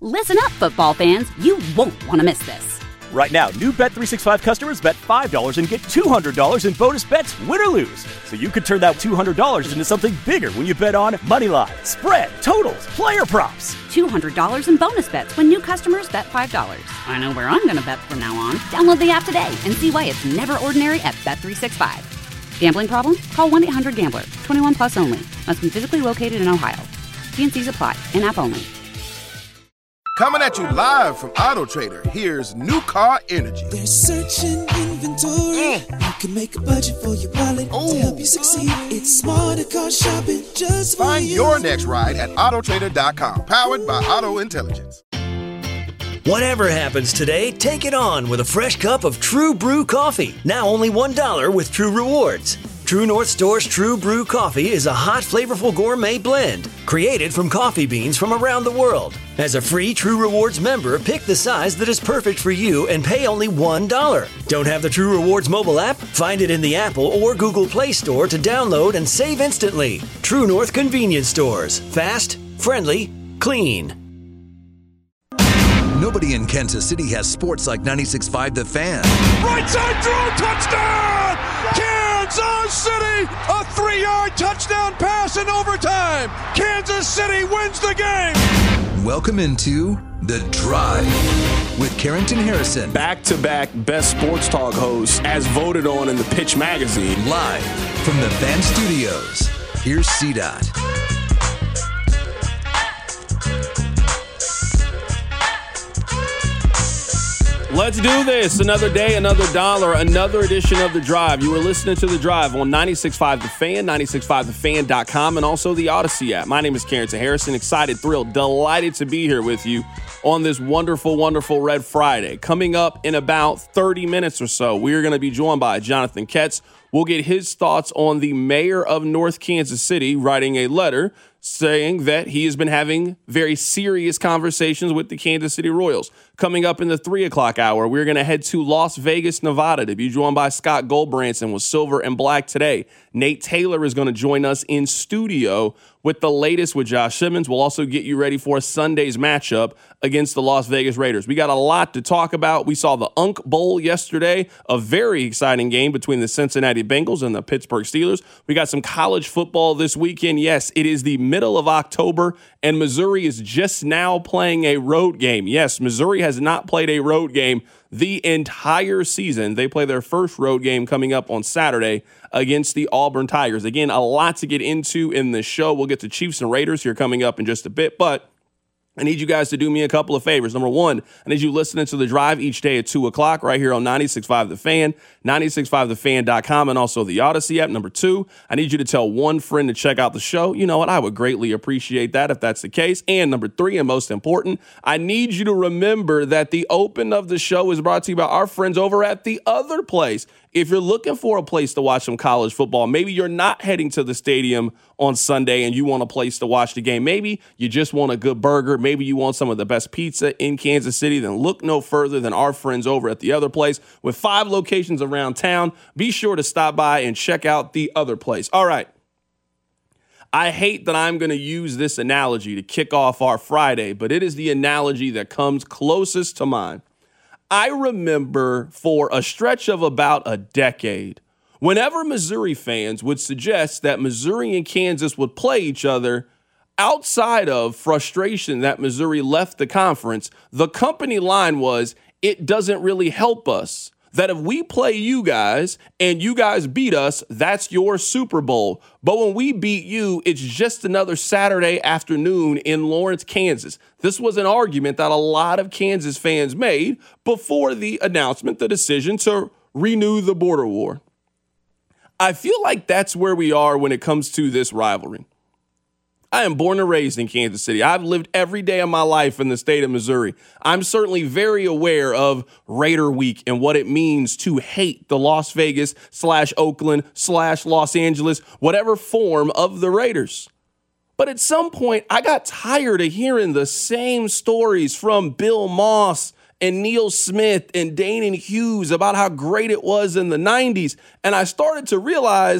Listen up, football fans. You won't want to miss this. Right now, new Bet365 customers bet $5 and get $200 in bonus bets, win or lose. So you could turn that $200 into something bigger when you bet on money line, spread, totals, player props. $200 in bonus bets when new customers bet $5. I know where I'm going to bet from now on. Download the app today and see why it's never ordinary at Bet365. Gambling problem? Call 1-800-GAMBLER. 21 plus only. Must be physically located in Ohio. TNCs apply. In-app only. Coming at you live from Auto Trader, here's New Car Energy. They're searching inventory. You can make a budget for your wallet to help you succeed. It's smarter car shopping just for Find you. your next ride at autotrader.com. Powered by Auto Intelligence. Whatever happens today, take it on with a fresh cup of True Brew coffee. Now only $1 with True Rewards. True North Store's True Brew coffee is a hot, flavorful gourmet blend created from coffee beans from around the world. As a free True Rewards member, pick the size that is perfect for you and pay only $1. Don't have the True Rewards mobile app? Find it in the Apple or Google Play Store to download and save instantly. True North Convenience Stores. Fast, friendly, clean. Nobody in Kansas City has sports like 96.5 The Fan. Right side throw, touchdown! Kansas City! A 3-yard touchdown pass in overtime! Kansas City wins the game! Welcome into The Drive with Carrington Harrison. Back-to-back best sports talk hosts as voted on in the Pitch magazine. Live from the Fan Studios. Here's CDOT. Let's do this. Another day, another dollar, another edition of The Drive. You were listening to The Drive on 96.5 The Fan, 96.5thefan.com, and also the Odyssey app. My name is Carrington Harrison. Excited, thrilled, delighted to be here with you on this wonderful, wonderful Red Friday. Coming up in about 30 minutes or so, we are going to be joined by Jonathan Ketz. We'll get his thoughts on the mayor of North Kansas City writing a letter saying that he has been having very serious conversations with the Kansas City Royals. Coming up in the 3 o'clock hour, we're going to head to Las Vegas, Nevada to be joined by Scott Goldbranson with Silver and Black today. Nate Taylor is going to join us in studio with the latest with Josh Simmons. We'll also get you ready for Sunday's matchup against the Las Vegas Raiders. We got a lot to talk about. We saw the Unk Bowl yesterday, a very exciting game between the Cincinnati Bengals and the Pittsburgh Steelers. We got some college football this weekend. Yes, it is the middle of October, and Missouri is just now playing a road game. Yes, Missouri has not played a road game the entire season. They play their first road game coming up on Saturday against the Auburn Tigers. Again, a lot to get into in this show. We'll get to Chiefs and Raiders here coming up in just a bit, but I need you guys to do me a couple of favors. Number one, I need you listening to The Drive each day at 2 o'clock right here on 96.5 The Fan, 96.5thefan.com, and also the Odyssey app. Number two, I need you to tell one friend to check out the show. You know what? I would greatly appreciate that if that's the case. And number three, and most important, I need you to remember that the open of the show is brought to you by our friends over at The Other Place. If you're looking for a place to watch some college football, maybe you're not heading to the stadium on Sunday and you want a place to watch the game. Maybe you just want a good burger. Maybe you want some of the best pizza in Kansas City. Then look no further than our friends over at The Other Place. With 5 locations around town, be sure to stop by and check out The Other Place. All right. I hate that I'm going to use this analogy to kick off our Friday, but it is the analogy that comes closest to mind. I remember for a stretch of about a decade, whenever Missouri fans would suggest that Missouri and Kansas would play each other, outside of frustration that Missouri left the conference, the company line was, it doesn't really help us. That if we play you guys and you guys beat us, that's your Super Bowl. But when we beat you, it's just another Saturday afternoon in Lawrence, Kansas. This was an argument that a lot of Kansas fans made before the announcement, the decision to renew the border war. I feel like that's where we are when it comes to this rivalry. I am born and raised in Kansas City. I've lived every day of my life in the state of Missouri. I'm certainly very aware of Raider Week and what it means to hate the Las Vegas / Oakland / Los Angeles, whatever form of the Raiders. But at some point, I got tired of hearing the same stories from Bill Moss and Neil Smith and Danon Hughes about how great it was in the 90s. And I started to realize,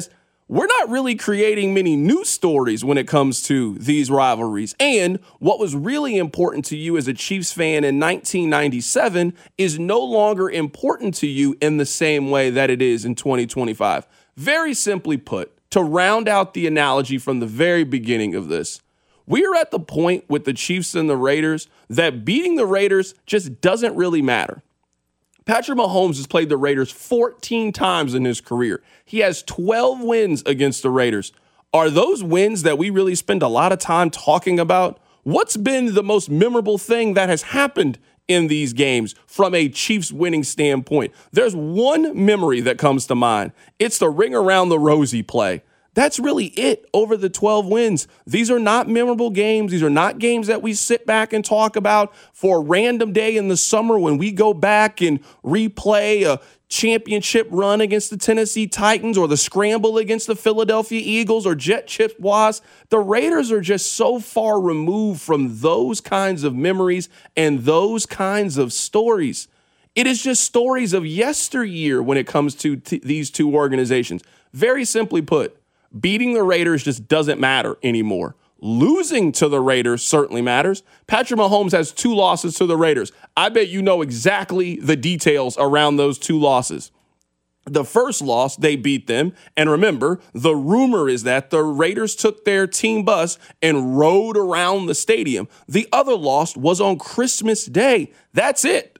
we're not really creating many new stories when it comes to these rivalries. And what was really important to you as a Chiefs fan in 1997 is no longer important to you in the same way that it is in 2025. Very simply put, to round out the analogy from the very beginning of this, we're at the point with the Chiefs and the Raiders that beating the Raiders just doesn't really matter. Patrick Mahomes has played the Raiders 14 times in his career. He has 12 wins against the Raiders. Are those wins that we really spend a lot of time talking about? What's been the most memorable thing that has happened in these games from a Chiefs winning standpoint? There's one memory that comes to mind. It's the ring around the rosy play. That's really it over the 12 wins. These are not memorable games. These are not games that we sit back and talk about for a random day in the summer when we go back and replay a championship run against the Tennessee Titans or the scramble against the Philadelphia Eagles or Jet Chip Waz. The Raiders are just so far removed from those kinds of memories and those kinds of stories. It is just stories of yesteryear when it comes to these two organizations. Very simply put, beating the Raiders just doesn't matter anymore. Losing to the Raiders certainly matters. Patrick Mahomes has 2 losses to the Raiders. I bet you know exactly the details around those 2 losses. The first loss, they beat them. And remember, the rumor is that the Raiders took their team bus and rode around the stadium. The other loss was on Christmas Day. That's it.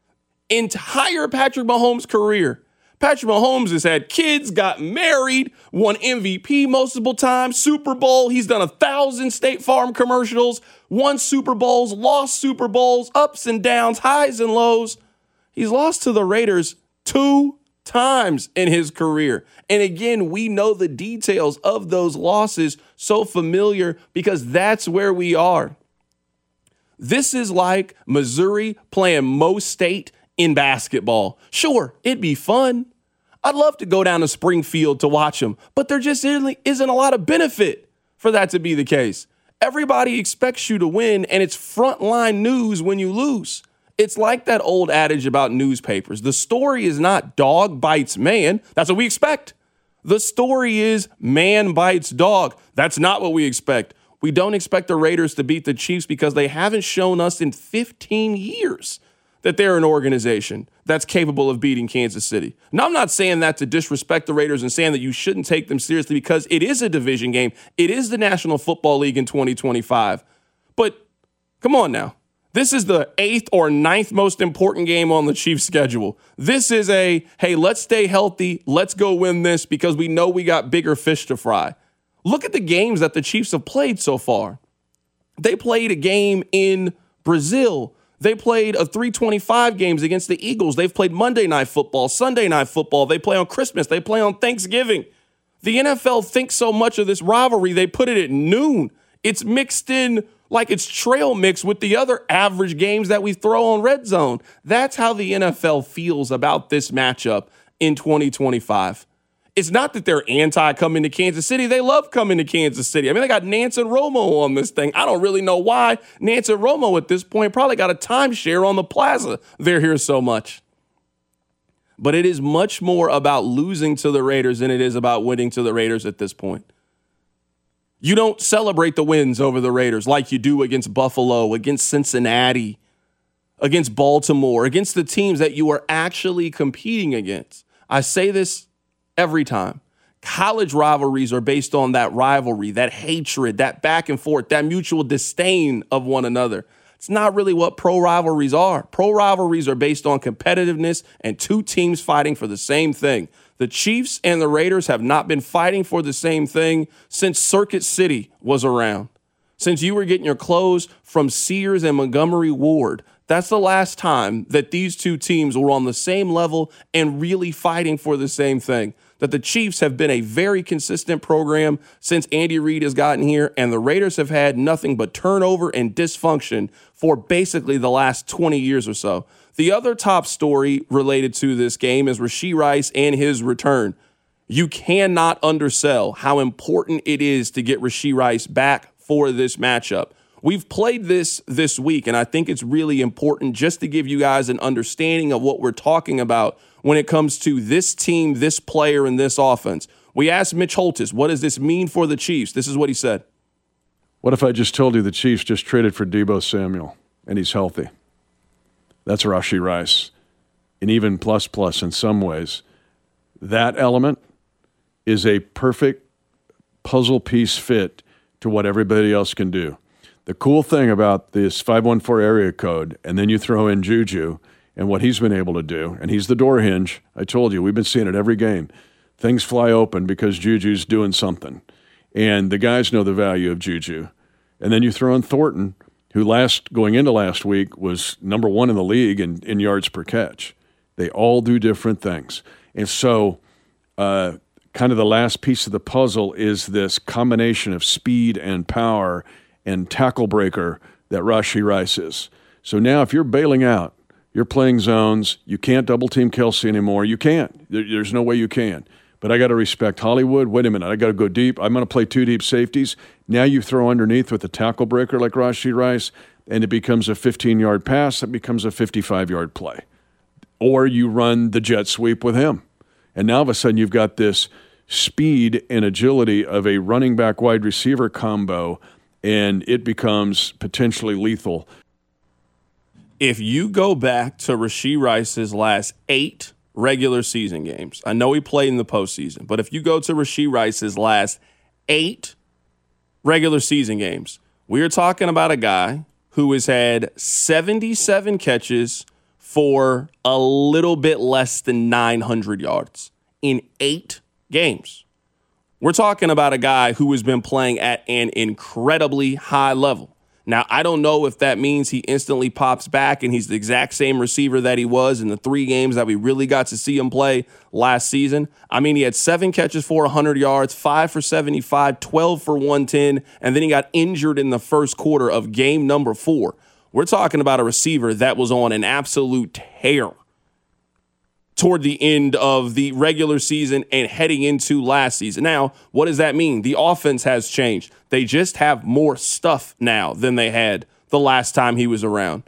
Entire Patrick Mahomes' career. Patrick Mahomes has had kids, got married, won MVP multiple times, Super Bowl. He's done 1,000 State Farm commercials, won Super Bowls, lost Super Bowls, ups and downs, highs and lows. He's lost to the Raiders 2 times in his career. And again, we know the details of those losses so familiar because that's where we are. This is like Missouri playing Mo State in basketball. Sure, it'd be fun. I'd love to go down to Springfield to watch them, but there just isn't a lot of benefit for that to be the case. Everybody expects you to win, and it's frontline news when you lose. It's like that old adage about newspapers. The story is not dog bites man. That's what we expect. The story is man bites dog. That's not what we expect. We don't expect the Raiders to beat the Chiefs because they haven't shown us in 15 years that they're an organization that's capable of beating Kansas City. Now, I'm not saying that to disrespect the Raiders and saying that you shouldn't take them seriously because it is a division game. It is the National Football League in 2025. But come on now. This is the 8th or 9th most important game on the Chiefs' schedule. This is hey, let's stay healthy. Let's go win this because we know we got bigger fish to fry. Look at the games that the Chiefs have played so far. They played a game in Brazil. They played a 325 games against the Eagles. They've played Monday Night Football, Sunday Night Football. They play on Christmas. They play on Thanksgiving. The NFL thinks so much of this rivalry, they put it at noon. It's mixed in like it's trail mix with the other average games that we throw on Red Zone. That's how the NFL feels about this matchup in 2025. It's not that they're anti-coming to Kansas City. They love coming to Kansas City. I mean, they got Nance and Romo on this thing. I don't really know why Nance and Romo at this point probably got a timeshare on the plaza. They're here so much. But it is much more about losing to the Raiders than it is about winning to the Raiders at this point. You don't celebrate the wins over the Raiders like you do against Buffalo, against Cincinnati, against Baltimore, against the teams that you are actually competing against. I say this every time. College rivalries are based on that rivalry, that hatred, that back and forth, that mutual disdain of one another. It's not really what pro rivalries are. Pro rivalries are based on competitiveness and 2 teams fighting for the same thing. The Chiefs and the Raiders have not been fighting for the same thing since Circuit City was around. Since you were getting your clothes from Sears and Montgomery Ward. That's the last time that these 2 teams were on the same level and really fighting for the same thing. That the Chiefs have been a very consistent program since Andy Reid has gotten here, and the Raiders have had nothing but turnover and dysfunction for basically the last 20 years or so. The other top story related to this game is Rashee Rice and his return. You cannot undersell how important it is to get Rashee Rice back for this matchup. We've played this week, and I think it's really important just to give you guys an understanding of what we're talking about when it comes to this team, this player, and this offense. We asked Mitch Holthus, what does this mean for the Chiefs? This is what he said. What if I just told you the Chiefs just traded for Deebo Samuel and he's healthy? That's Rashee Rice. And even plus in some ways. That element is a perfect puzzle piece fit to what everybody else can do. The cool thing about this 514 area code, and then you throw in Juju and what he's been able to do, and he's the door hinge. I told you, we've been seeing it every game. Things fly open because Juju's doing something. And the guys know the value of Juju. And then you throw in Thornton, who going into last week was number 1 in the league in yards per catch. They all do different things. And so kind of the last piece of the puzzle is this combination of speed and power and tackle breaker that Rashee Rice is. So now if you're bailing out, you're playing zones, you can't double-team Kelce anymore. You can't. There's no way you can. But I got to respect Hollywood. Wait a minute, I got to go deep. I'm going to play 2 deep safeties. Now you throw underneath with a tackle breaker like Rashee Rice, and it becomes a 15-yard pass. It becomes a 55-yard play. Or you run the jet sweep with him. And now all of a sudden you've got this speed and agility of a running back wide receiver combo, and it becomes potentially lethal. If you go back to Rashee Rice's last 8 regular season games, I know he played in the postseason, but if you go to Rashee Rice's last 8 regular season games, we are talking about a guy who has had 77 catches for a little bit less than 900 yards in 8 games. We're talking about a guy who has been playing at an incredibly high level. Now, I don't know if that means he instantly pops back and he's the exact same receiver that he was in the 3 games that we really got to see him play last season. I mean, he had 7 catches for 100 yards, 5 for 75, 12 for 110, and then he got injured in the first quarter of game number 4. We're talking about a receiver that was on an absolute tear toward the end of the regular season and heading into last season. Now, what does that mean? The offense has changed. They just have more stuff now than they had the last time he was around.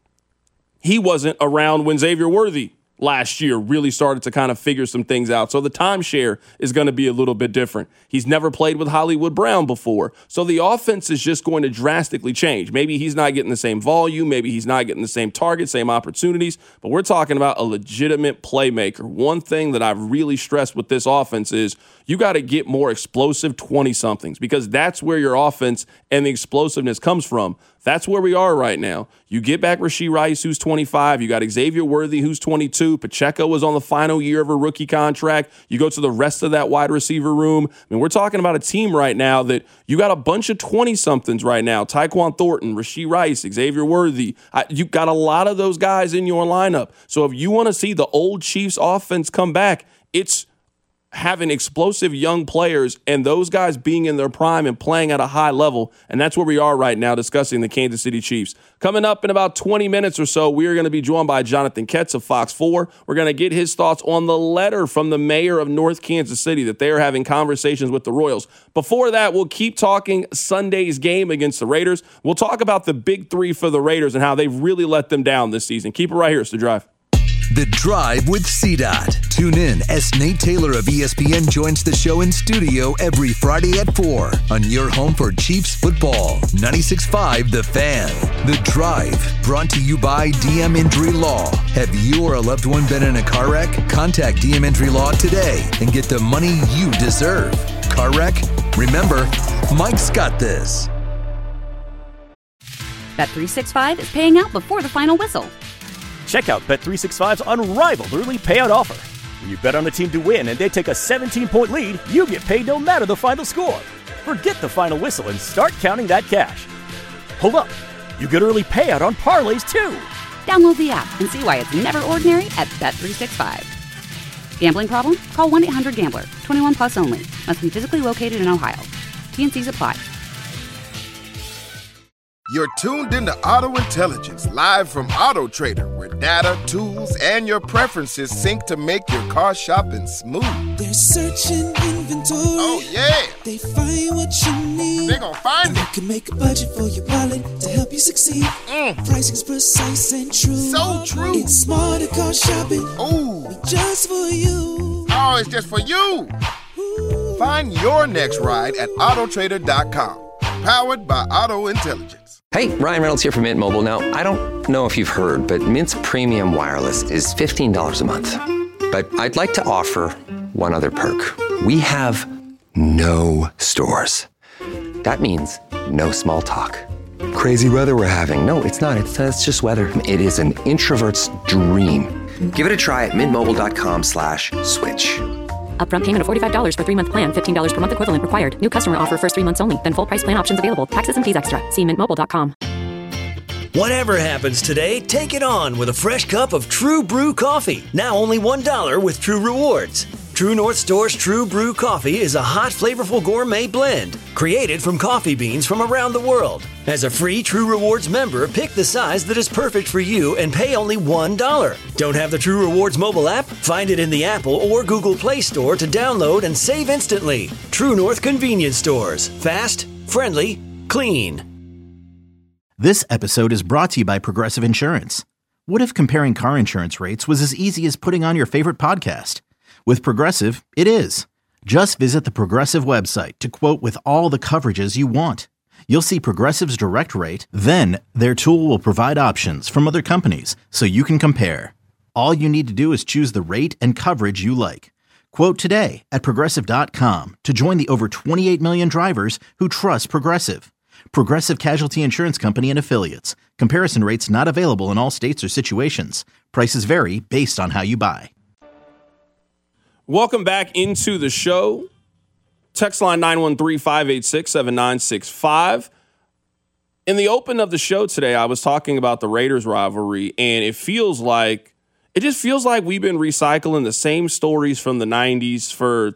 He wasn't around when Xavier Worthy last year really started to kind of figure some things out. So the timeshare is going to be a little bit different. He's never played with Hollywood Brown before. So the offense is just going to drastically change. Maybe he's not getting the same volume. Maybe he's not getting the same target, same opportunities. But we're talking about a legitimate playmaker. One thing that I've really stressed with this offense is you got to get more explosive 20-somethings because that's where your offense and the explosiveness comes from. That's where we are right now. You get back Rashee Rice, who's 25. You got Xavier Worthy, who's 22. Pacheco was on the final year of a rookie contract. You go to the rest of that wide receiver room. I mean, we're talking about a team right now that you got a bunch of 20-somethings right now. Tyquan Thornton, Rashee Rice, Xavier Worthy. You got a lot of those guys in your lineup. So if you want to see the old Chiefs offense come back, it's having explosive young players and those guys being in their prime and playing at a high level. And that's where we are right now discussing the Kansas City Chiefs. Coming up in about 20 minutes or so, we are going to be joined by Jonathan Ketz of Fox 4. We're going to get his thoughts on the letter from the mayor of North Kansas City that they are having conversations with the Royals. Before that, we'll keep talking Sunday's game against the Raiders. We'll talk about the big 3 for the Raiders and how they've really let them down this season. Keep it right here. It's The Drive. The Drive with CDOT. Tune in as Nate Taylor of ESPN joins the show in studio every Friday at 4 on your home for Chiefs football. 96.5 The Fan. The Drive, brought to you by DM Injury Law. Have you or a loved one been in a car wreck? Contact DM Injury Law today and get the money you deserve. Car wreck? Remember, Mike's got this. Bet365 is paying out before the final whistle. Check out Bet365's unrivaled early payout offer. When you bet on a team to win and they take a 17-point lead, you get paid no matter the final score. Forget the final whistle and start counting that cash. Hold up. You get early payout on parlays, too. Download the app and see why it's never ordinary at Bet365. Gambling problem? Call 1-800-GAMBLER. 21 plus only. Must be physically located in Ohio. T&Cs apply. You're tuned into Auto Intelligence, live from Auto Trader, where data, tools, and your preferences sync to make your car shopping smooth. They're searching inventory. Oh, yeah. They find what you need. They're gonna find it. You can make a budget for your wallet to help you succeed. Pricing's precise and true. So true. It's smarter car shopping. Ooh. Just for you. Oh, it's just for you. Ooh. Find your next ride at autotrader.com. Powered by Auto Intelligence. Hey, Ryan Reynolds here from Mint Mobile. Now, I don't know if you've heard, but Mint's premium wireless is $15 a month. But I'd like to offer one other perk. We have no stores. That means no small talk. Crazy weather we're having. No, it's not. It's just weather. It is an introvert's dream. Give it a try at mintmobile.com/switch. Upfront payment of $45 for 3-month plan. $15 per month equivalent required. New customer offer first 3 months only. Then full price plan options available. Taxes and fees extra. See mintmobile.com. Whatever happens today, take it on with a fresh cup of True Brew coffee. Now only $1 with True Rewards. True North Store's True Brew coffee is a hot, flavorful gourmet blend created from coffee beans from around the world. As a free True Rewards member, pick the size that is perfect for you and pay only $1. Don't have the True Rewards mobile app? Find it in the Apple or Google Play Store to download and save instantly. True North Convenience Stores. Fast, friendly, clean. This episode is brought to you by Progressive Insurance. What if comparing car insurance rates was as easy as putting on your favorite podcast? With Progressive, it is. Just visit the Progressive website to quote with all the coverages you want. You'll see Progressive's direct rate, then their tool will provide options from other companies so you can compare. All you need to do is choose the rate and coverage you like. Quote today at Progressive.com to join the over 28 million drivers who trust Progressive. Progressive Casualty Insurance Company and Affiliates. Comparison rates not available in all states or situations. Prices vary based on how you buy. Welcome back into the show. Text line 913-586-7965. In the open of the show today, I was talking about the Raiders rivalry, and it just feels like we've been recycling the same stories from the 90s for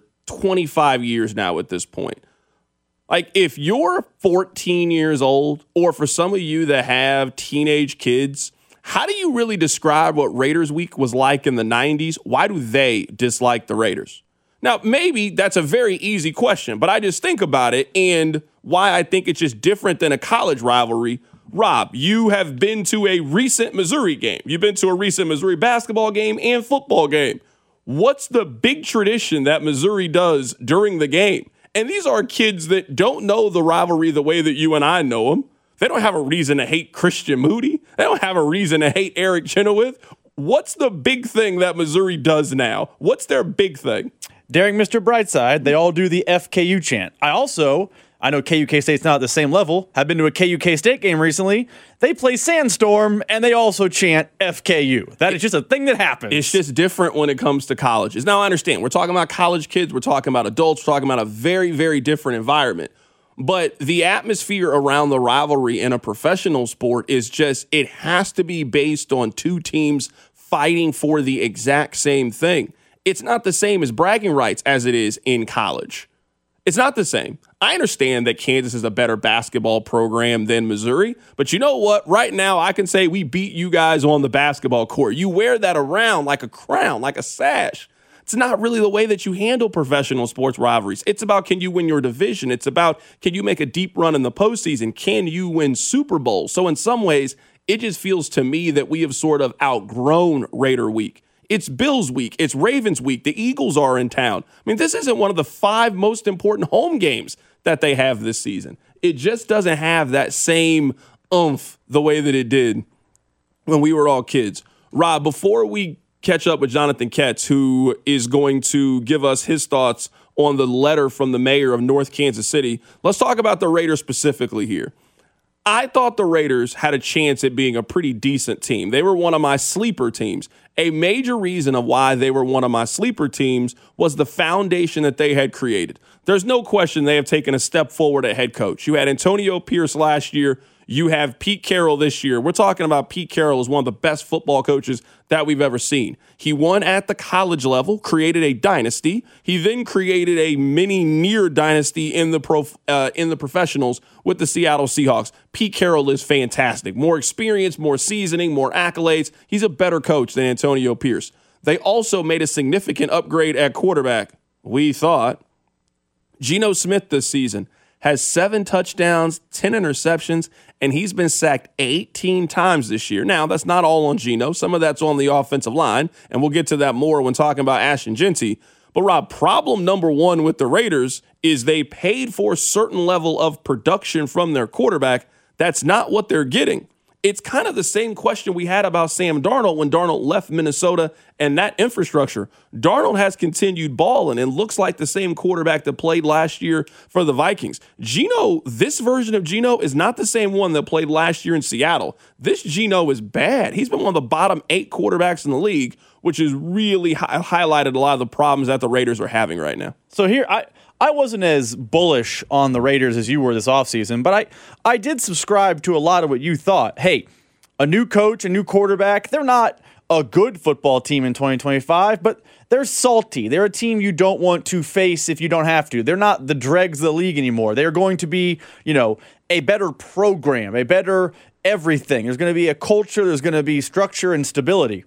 25 years now at this point. Like, if you're 14 years old, or for some of you that have teenage kids, how do you really describe what Raiders Week was like in the 90s? Why do they dislike the Raiders? Now, maybe that's a very easy question, but I just think about it and why I think it's just different than a college rivalry. Rob, you have been to a recent Missouri game. You've been to a recent Missouri basketball game and football game. What's the big tradition that Missouri does during the game? And these are kids that don't know the rivalry the way that you and I know them. They don't have a reason to hate Christian Moody. They don't have a reason to hate Eric Chenoweth. What's the big thing that Missouri does now? What's their big thing? During Mr. Brightside, they all do the FKU chant. I know KU K-State's not at the same level. Have been to a KU K-State game recently. They play Sandstorm, and they also chant FKU. That is just a thing that happens. It's just different when it comes to colleges. Now, I understand. We're talking about college kids. We're talking about adults. We're talking about a very, very different environment. But the atmosphere around the rivalry in a professional sport is just, it has to be based on two teams fighting for the exact same thing. It's not the same as bragging rights as it is in college. It's not the same. I understand that Kansas is a better basketball program than Missouri, but you know what? Right now, I can say we beat you guys on the basketball court. You wear that around like a crown, like a sash. It's not really the way that you handle professional sports rivalries. It's about, can you win your division? It's about, can you make a deep run in the postseason? Can you win Super Bowls? So in some ways, it just feels to me that we have sort of outgrown Raider Week. It's Bills Week. It's Ravens Week. The Eagles are in town. I mean, this isn't one of the 5 most important home games that they have this season. It just doesn't have that same oomph the way that it did when we were all kids. Rob, before we catch up with Jonathan Ketz, who is going to give us his thoughts on the letter from the mayor of North Kansas City, let's talk about the Raiders specifically here. I thought the Raiders had a chance at being a pretty decent team. They were one of my sleeper teams. A major reason of why they were one of my sleeper teams was the foundation that they had created. There's no question they have taken a step forward at head coach. You had Antonio Pierce last year. You have Pete Carroll this year. We're talking about Pete Carroll as one of the best football coaches that we've ever seen. He won at the college level, created a dynasty. He then created a mini near dynasty in the professionals with the Seattle Seahawks. Pete Carroll is fantastic. More experience, more seasoning, more accolades. He's a better coach than Antonio Pierce. They also made a significant upgrade at quarterback. We thought Geno Smith this season has 7 touchdowns, 10 interceptions, and he's been sacked 18 times this year. Now, that's not all on Geno. Some of that's on the offensive line, and we'll get to that more when talking about Ashton Jeanty. But Rob, problem number one with the Raiders is they paid for a certain level of production from their quarterback. That's not what they're getting. It's kind of the same question we had about Sam Darnold when Darnold left Minnesota and that infrastructure. Darnold has continued balling and looks like the same quarterback that played last year for the Vikings. Geno, this version of Geno is not the same one that played last year in Seattle. This Geno is bad. He's been one of the bottom 8 quarterbacks in the league, which has really highlighted a lot of the problems that the Raiders are having right now. So here, I wasn't as bullish on the Raiders as you were this offseason, but I did subscribe to a lot of what you thought. Hey, a new coach, a new quarterback, they're not a good football team in 2025, but they're salty. They're a team you don't want to face if you don't have to. They're not the dregs of the league anymore. They're going to be, a better program, a better everything. There's going to be a culture, there's going to be structure and stability.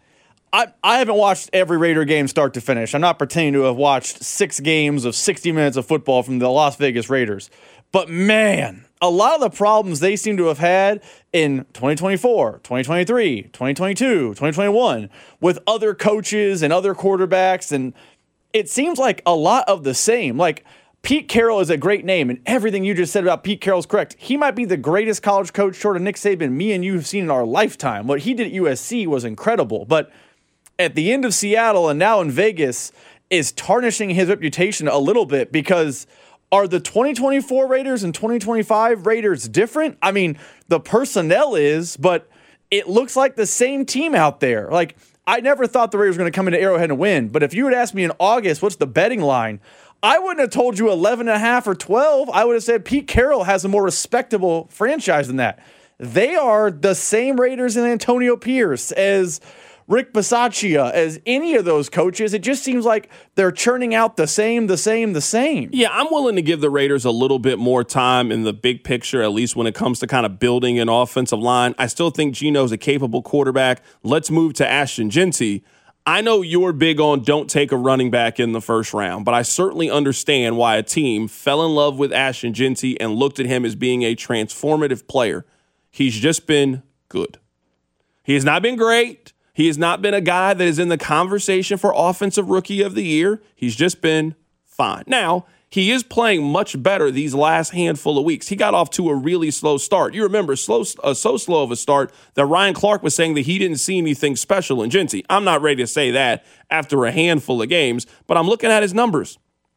I haven't watched every Raider game start to finish. I'm not pretending to have watched 6 games of 60 minutes of football from the Las Vegas Raiders. But man, a lot of the problems they seem to have had in 2024, 2023, 2022, 2021 with other coaches and other quarterbacks, and it seems like a lot of the same. Like, Pete Carroll is a great name, and everything you just said about Pete Carroll is correct. He might be the greatest college coach short of Nick Saban me and you have seen in our lifetime. What he did at USC was incredible, but at the end of Seattle and now in Vegas is tarnishing his reputation a little bit, because are the 2024 Raiders and 2025 Raiders different? I mean, the personnel is, but it looks like the same team out there. Like, I never thought the Raiders were going to come into Arrowhead and win, but if you had asked me in August, what's the betting line? I wouldn't have told you 11.5 or 12. I would have said Pete Carroll has a more respectable franchise than that. They are the same Raiders and Antonio Pierce as Rick Bisaccia, as any of those coaches. It just seems like they're churning out the same. Yeah, I'm willing to give the Raiders a little bit more time in the big picture, at least when it comes to kind of building an offensive line. I still think Geno's a capable quarterback. Let's move to Ashton Jeanty. I know you're big on don't take a running back in the first round, but I certainly understand why a team fell in love with Ashton Jeanty and looked at him as being a transformative player. He's just been good. He has not been great. He has not been a guy that is in the conversation for Offensive Rookie of the Year. He's just been fine. Now, he is playing much better these last handful of weeks. He got off to a really slow start. You remember, so slow of a start that Ryan Clark was saying that he didn't see anything special in Jeanty. I'm not ready to say that after a handful of games, but I'm looking at his numbers.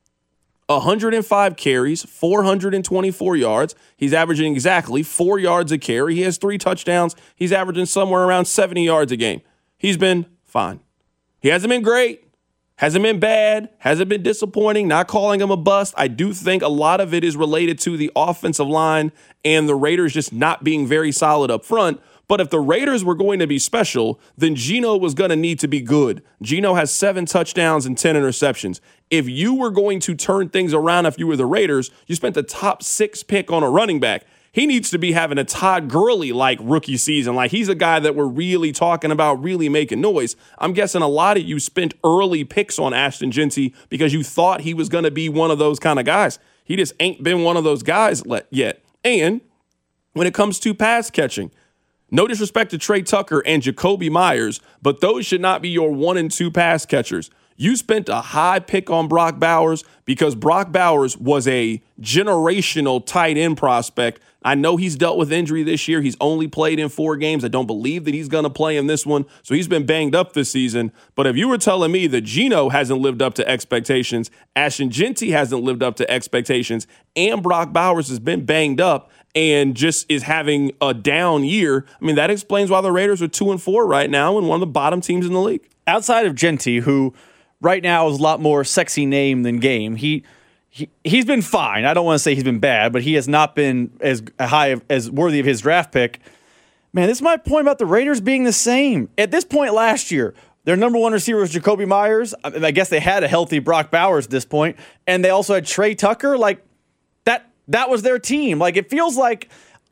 105 carries, 424 yards. He's averaging exactly 4 yards a carry. He has 3 touchdowns. He's averaging somewhere around 70 yards a game. He's been fine. He hasn't been great, hasn't been bad, hasn't been disappointing, not calling him a bust. I do think a lot of it is related to the offensive line and the Raiders just not being very solid up front. But if the Raiders were going to be special, then Geno was going to need to be good. Geno has 7 touchdowns and 10 interceptions. If you were going to turn things around, if you were the Raiders, you spent the top 6 pick on a running back. He needs to be having a Todd Gurley-like rookie season. Like, he's a guy that we're really talking about, really making noise. I'm guessing a lot of you spent early picks on Ashton Jeanty because you thought he was going to be one of those kind of guys. He just ain't been one of those guys yet. And when it comes to pass catching, no disrespect to Trey Tucker and Jacoby Myers, but those should not be your 1 and 2 pass catchers. You spent a high pick on Brock Bowers because Brock Bowers was a generational tight end prospect. I know he's dealt with injury this year. He's only played in 4 games. I don't believe that he's going to play in this one. So he's been banged up this season. But if you were telling me that Geno hasn't lived up to expectations, Ashton Jeanty hasn't lived up to expectations, and Brock Bowers has been banged up and just is having a down year, I mean, that explains why the Raiders are 2-4 right now and one of the bottom teams in the league. Outside of Jeanty, who right now is a lot more sexy name than game, he's been fine. I don't want to say he's been bad, but he has not been as high as worthy of his draft pick. Man, this is my point about the Raiders being the same. At this point last year, their number 1 receiver was Jacoby Myers. I guess they had a healthy Brock Bowers at this point, and they also had Trey Tucker. Like, that was their team. Like, it feels like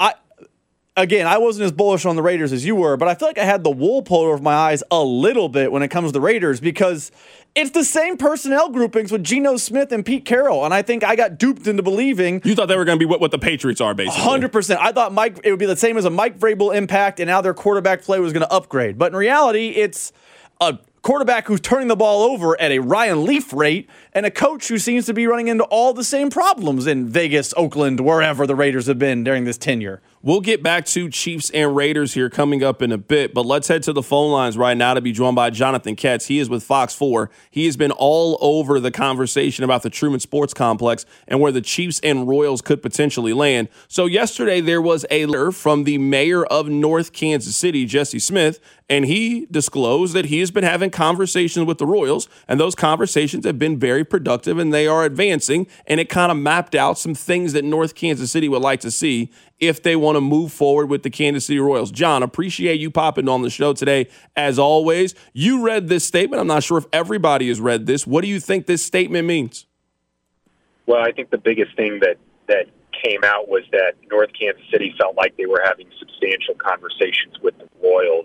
I wasn't as bullish on the Raiders as you were, but I feel like I had the wool pulled over my eyes a little bit when it comes to the Raiders because it's the same personnel groupings with Geno Smith and Pete Carroll, and I think I got duped into believing. You thought they were going to be what the Patriots are, basically. 100%. I thought it would be the same as a Mike Vrabel impact, and now their quarterback play was going to upgrade. But in reality, it's a quarterback who's turning the ball over at a Ryan Leaf rate, and a coach who seems to be running into all the same problems in Vegas, Oakland, wherever the Raiders have been during this tenure. We'll get back to Chiefs and Raiders here coming up in a bit, but let's head to the phone lines right now to be joined by Jonathan Ketz. He is with Fox 4. He has been all over the conversation about the Truman Sports Complex and where the Chiefs and Royals could potentially land. So yesterday there was a letter from the mayor of North Kansas City, Jesse Smith, and he disclosed that he has been having conversations with the Royals, and those conversations have been very productive, and they are advancing, and it kind of mapped out some things that North Kansas City would like to see if they want to move forward with the Kansas City Royals. John, appreciate you popping on the show today. As always, you read this statement. I'm not sure if everybody has read this. What do you think this statement means? Well, I think the biggest thing that came out was that North Kansas City felt like they were having substantial conversations with the Royals.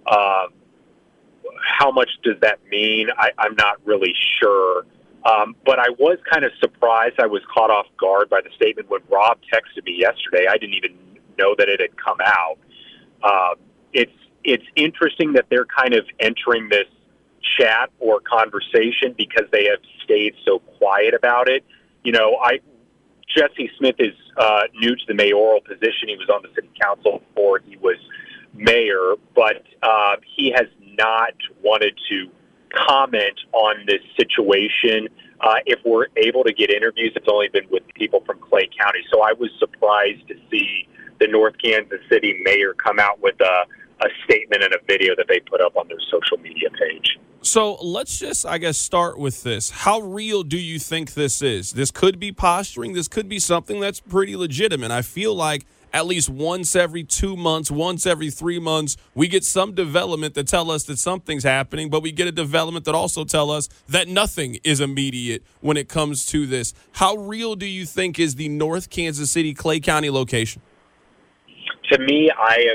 How much does that mean? I'm not really sure. But I was kind of surprised. I was caught off guard by the statement when Rob texted me yesterday. I didn't even know that it had come out. It's interesting that they're kind of entering this chat or conversation because they have stayed so quiet about it. You know, Jesse Smith is new to the mayoral position. He was on the city council before he was mayor, but he has not wanted to comment on this situation. If we're able to get interviews, it's only been with people from Clay County. So I was surprised to see the North Kansas City mayor come out with a statement and a video that they put up on their social media page. So let's just, I guess, start with this. How real do you think this is? This could be posturing. This could be something that's pretty legitimate. I feel like at least once every 2 months, once every 3 months, we get some development that tell us that something's happening, but we get a development that also tell us that nothing is immediate when it comes to this. How real do you think is the North Kansas City, Clay County location? To me, I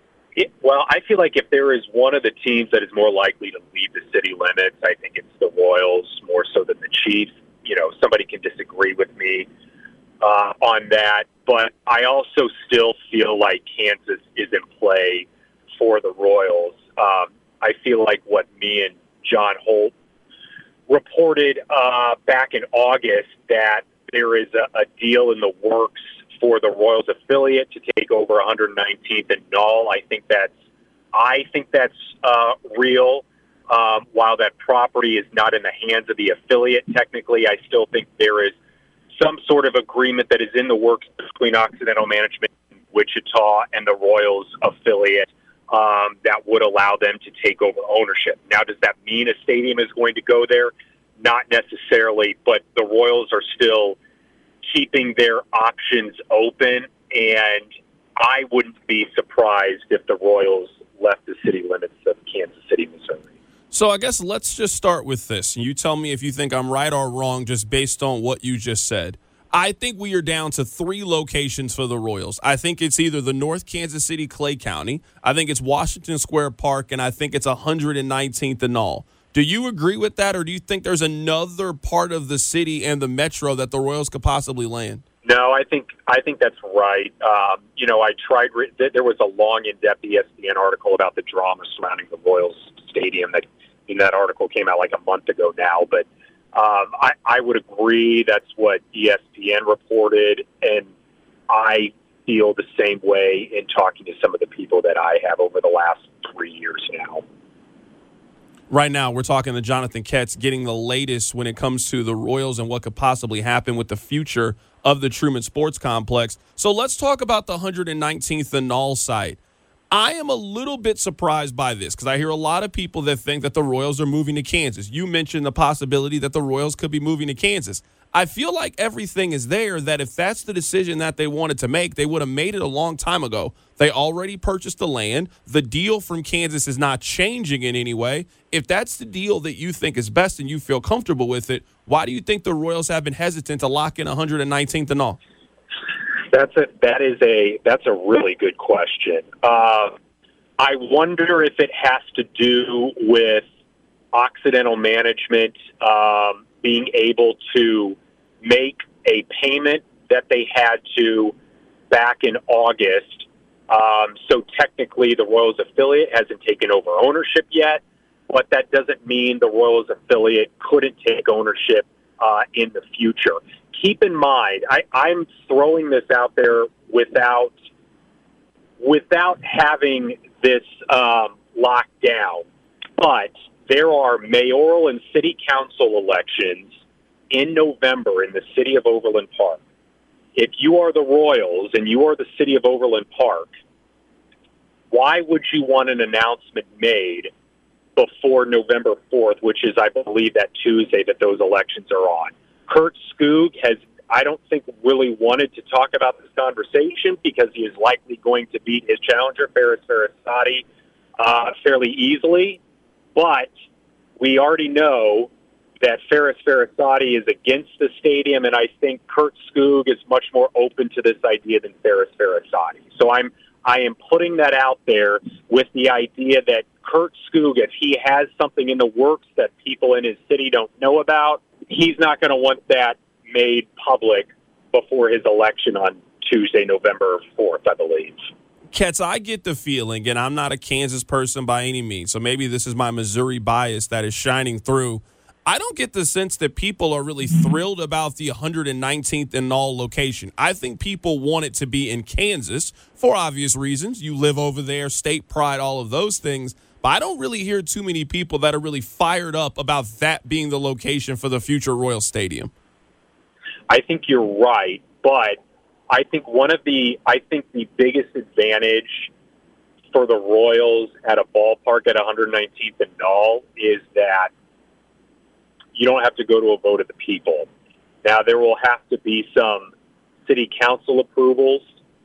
feel like if there is one of the teams that is more likely to leave the city limits, I think it's the Royals more so than the Chiefs. You know, somebody can disagree with me on that, but I also still feel like Kansas is in play for the Royals. I feel like what me and John Holt reported back in August, that there is a deal in the works for the Royals affiliate to take over 119th and Null. I think that's real. While that property is not in the hands of the affiliate, technically, I still think there is some sort of agreement that is in the works between Occidental Management in Wichita and the Royals affiliate that would allow them to take over ownership. Now, does that mean a stadium is going to go there? Not necessarily, but the Royals are still keeping their options open, and I wouldn't be surprised if the Royals left the city limits of Kansas City, Missouri. So I guess let's just start with this. You tell me if you think I'm right or wrong just based on what you just said. I think we are down to 3 locations for the Royals. I think it's either the North Kansas City, Clay County, I think it's Washington Square Park, and I think it's 119th and all. Do you agree with that, or do you think there's another part of the city and the metro that the Royals could possibly land? No, I think that's right. I tried. There was a long, in-depth ESPN article about the drama surrounding the Royals stadium. That article came out like a month ago now, but I would agree that's what ESPN reported, and I feel the same way in talking to some of the people that I have over the last 3 years now. Right now, we're talking to Jonathan Ketz, getting the latest when it comes to the Royals and what could possibly happen with the future of the Truman Sports Complex. So let's talk about the 119th and Null site. I am a little bit surprised by this because I hear a lot of people that think that the Royals are moving to Kansas. You mentioned the possibility that the Royals could be moving to Kansas. I feel like everything is there, that if that's the decision that they wanted to make, they would have made it a long time ago. They already purchased the land. The deal from Kansas is not changing in any way. If that's the deal that you think is best and you feel comfortable with it, why do you think the Royals have been hesitant to lock in 119th and all? That's a really good question. I wonder if it has to do with Occidental Management being able to make a payment that they had to back in August. So technically the Royals affiliate hasn't taken over ownership yet. but that doesn't mean the Royals affiliate couldn't take ownership in the future. Keep in mind, I'm throwing this out there without having this locked down, but there are mayoral and city council elections in November in the city of Overland Park. If you are the Royals and you are the city of Overland Park, why would you want an announcement made before November 4th, which is, I believe, that Tuesday that those elections are on? Kurt Skoog has, I don't think, really wanted to talk about this conversation because he is likely going to beat his challenger, Faris Farasati, fairly easily. But we already know that Faris Farasati is against the stadium, and I think Kurt Skoog is much more open to this idea than Faris Farasati. So I am putting that out there with the idea that Kurt Skoog, if he has something in the works that people in his city don't know about, he's not going to want that made public before his election on Tuesday, November 4th, I believe. Ketz, I get the feeling, and I'm not a Kansas person by any means, so maybe this is my Missouri bias that is shining through. I don't get the sense that people are really thrilled about the 119th and all location. I think people want it to be in Kansas for obvious reasons. You live over there, state pride, all of those things. But I don't really hear too many people that are really fired up about that being the location for the future Royal Stadium. I think you're right, but I think the biggest advantage for the Royals at a ballpark at 119th and all is that you don't have to go to a vote of the people. Now, there will have to be some city council approvals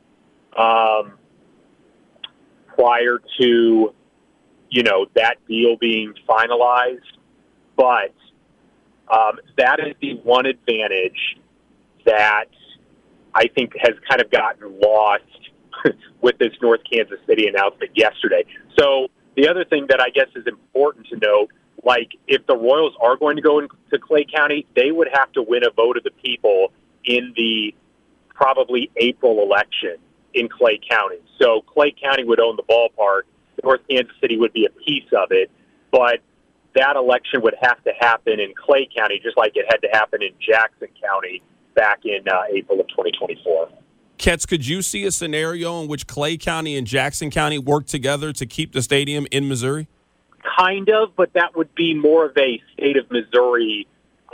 prior to, that deal being finalized. But that is the one advantage that I think has kind of gotten lost with this North Kansas City announcement yesterday. So the other thing that I guess is important to note, like if the Royals are going to go into Clay County, they would have to win a vote of the people in the probably April election in Clay County. So Clay County would own the ballpark. North Kansas City would be a piece of it, but that election would have to happen in Clay County just like it had to happen in Jackson County back in April of 2024. Ketz, could you see a scenario in which Clay County and Jackson County work together to keep the stadium in Missouri? Kind of, but that would be more of a state of Missouri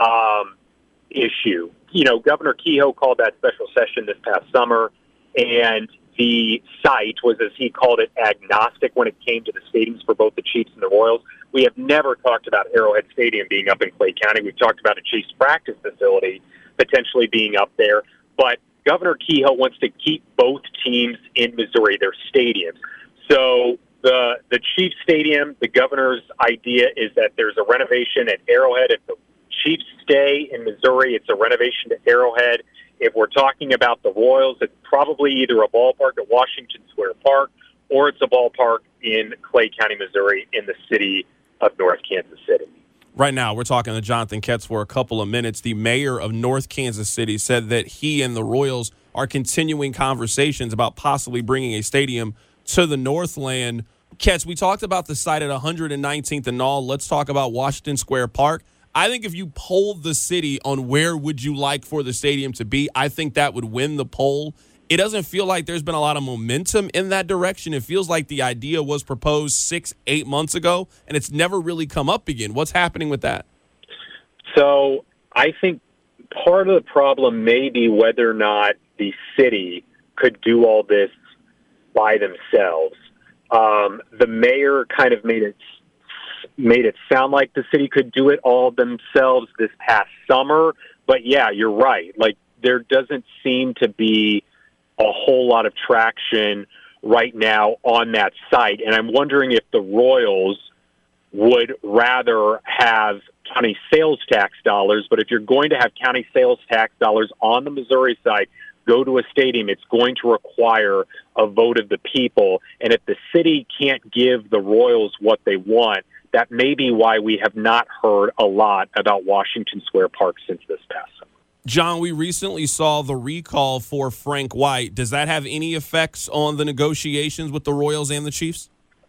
issue. Governor Kehoe called that special session this past summer, and the site was, as he called it, agnostic when it came to the stadiums for both the Chiefs and the Royals. We have never talked about Arrowhead Stadium being up in Clay County. We've talked about a Chiefs practice facility potentially being up there, but Governor Kehoe wants to keep both teams in Missouri, their stadiums. So the Chiefs Stadium, the governor's idea is that there's a renovation at Arrowhead. If the Chiefs stay in Missouri, it's a renovation to Arrowhead. If we're talking about the Royals, it's probably either a ballpark at Washington Square Park or it's a ballpark in Clay County, Missouri, in the city of North Kansas City. Right now, we're talking to Jonathan Ketz for a couple of minutes. The mayor of North Kansas City said that he and the Royals are continuing conversations about possibly bringing a stadium to the Northland. Ketz, we talked about the site at 119th and all. Let's talk about Washington Square Park. I think if you polled the city on where would you like for the stadium to be, I think that would win the poll. It doesn't feel like there's been a lot of momentum in that direction. It feels like the idea was proposed 6-8 months ago, and it's never really come up again. What's happening with that? So I think part of the problem may be whether or not the city could do all this by themselves. The mayor kind of made it sound like the city could do it all themselves this past summer. But, yeah, you're right. Like, there doesn't seem to be a whole lot of traction right now on that site. And I'm wondering if the Royals would rather have county sales tax dollars. But if you're going to have county sales tax dollars on the Missouri side go to a stadium, it's going to require a vote of the people. And if the city can't give the Royals what they want, that may be why we have not heard a lot about Washington Square Park since this past summer. John, we recently saw the recall for Frank White. Does that have any effects on the negotiations with the Royals and the Chiefs?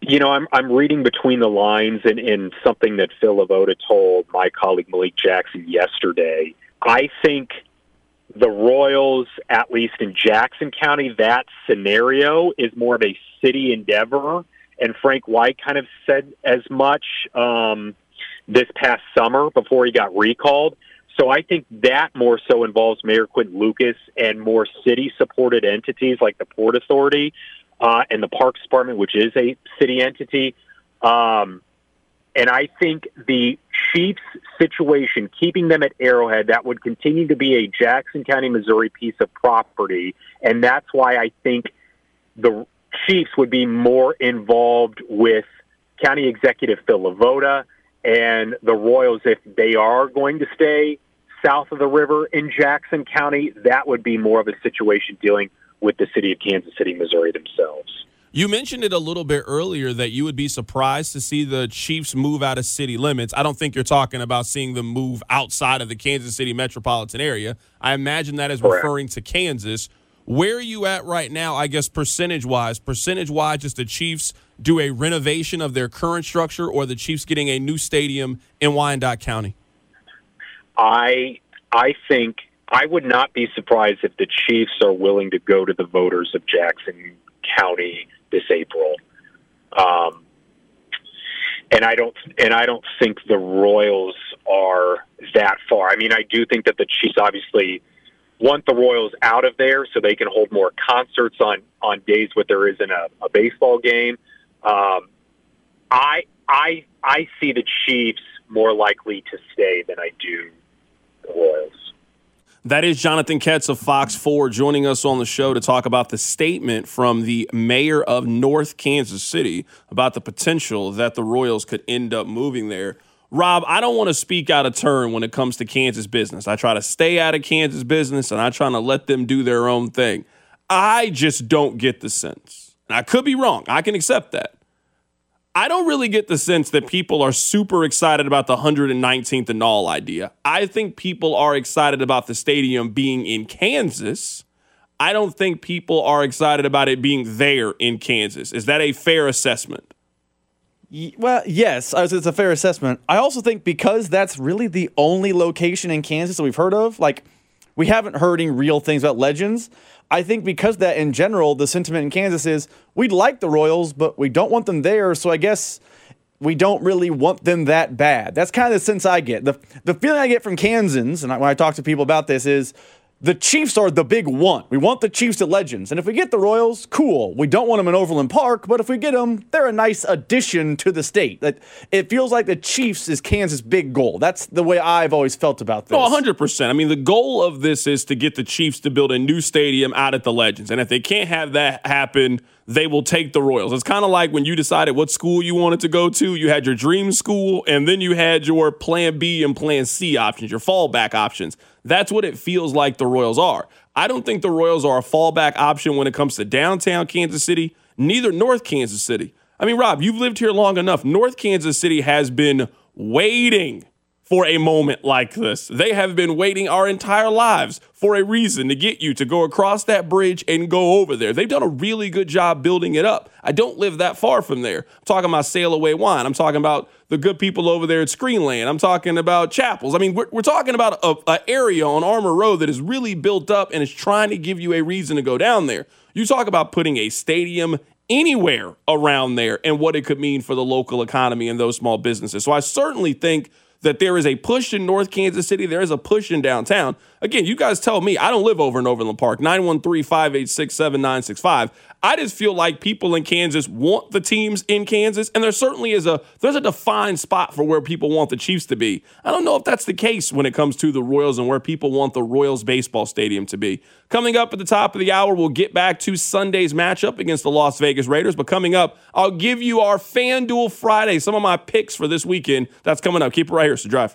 I'm reading between the lines in something that Phil Lavoda told my colleague Malik Jackson yesterday. I think the Royals, at least in Jackson County, that scenario is more of a city endeavor. And Frank White kind of said as much this past summer before he got recalled. So I think that more so involves Mayor Quinton Lucas and more city-supported entities like the Port Authority and the Parks Department, which is a city entity. And I think the Chiefs situation, keeping them at Arrowhead, that would continue to be a Jackson County, Missouri piece of property. And that's why I think the Chiefs would be more involved with County Executive Phil Lavoda and the Royals. If they are going to stay south of the river in Jackson County, that would be more of a situation dealing with the city of Kansas City, Missouri themselves. You mentioned it a little bit earlier that you would be surprised to see the Chiefs move out of city limits. I don't think you're talking about seeing them move outside of the Kansas City metropolitan area. I imagine that is referring to Kansas. Where are you at right now, I guess, percentage-wise? Percentage-wise, just the Chiefs do a renovation of their current structure or the Chiefs getting a new stadium in Wyandotte County? I think I would not be surprised if the Chiefs are willing to go to the voters of Jackson County this April. And I don't think the Royals are that far. I mean, I do think that the Chiefs obviously want the Royals out of there so they can hold more concerts on days where there isn't a baseball game. I see the Chiefs more likely to stay than I do the Royals. That is Jonathan Ketz of Fox 4 joining us on the show to talk about the statement from the mayor of North Kansas City about the potential that the Royals could end up moving there. Rob, I don't want to speak out of turn when it comes to Kansas business. I try to stay out of Kansas business, and I try to let them do their own thing. I just don't get the sense, and I could be wrong. I can accept that. I don't really get the sense that people are super excited about the 119th and all idea. I think people are excited about the stadium being in Kansas. I don't think people are excited about it being there in Kansas. Is that a fair assessment? Well, yes, it's a fair assessment. I also think because that's really the only location in Kansas that we've heard of, like we haven't heard any real things about Legends. I think because that in general, the sentiment in Kansas is we'd like the Royals, but we don't want them there. So I guess we don't really want them that bad. That's kind of the sense I get. The feeling I get from Kansans, and when I talk to people about this, is the Chiefs are the big one. We want the Chiefs at Legends. And if we get the Royals, cool. We don't want them in Overland Park, but if we get them, they're a nice addition to the state. It feels like the Chiefs is Kansas' big goal. That's the way I've always felt about this. Oh, 100%. I mean, the goal of this is to get the Chiefs to build a new stadium out at the Legends. And if they can't have that happen, they will take the Royals. It's kind of like when you decided what school you wanted to go to. You had your dream school, and then you had your plan B and plan C options, your fallback options. That's what it feels like the Royals are. I don't think the Royals are a fallback option when it comes to downtown Kansas City, neither North Kansas City. I mean, Rob, you've lived here long enough. North Kansas City has been waiting for a moment like this. They have been waiting our entire lives for a reason to get you to go across that bridge and go over there. They've done a really good job building it up. I don't live that far from there. I'm talking about Sail Away Wine. I'm talking about the good people over there at Screenland. I'm talking about Chapels. I mean, we're talking about an area on Armour Road that is really built up and is trying to give you a reason to go down there. You talk about putting a stadium anywhere around there and what it could mean for the local economy and those small businesses. So I certainly think that there is a push in North Kansas City. There is a push in downtown. Again, you guys tell me. I don't live over in Overland Park. 913-586-7965. I just feel like people in Kansas want the teams in Kansas, and there certainly is there's a defined spot for where people want the Chiefs to be. I don't know if that's the case when it comes to the Royals and where people want the Royals baseball stadium to be. Coming up at the top of the hour, we'll get back to Sunday's matchup against the Las Vegas Raiders. But coming up, I'll give you our FanDuel Friday, some of my picks for this weekend. That's coming up. Keep it right here. It's The Drive.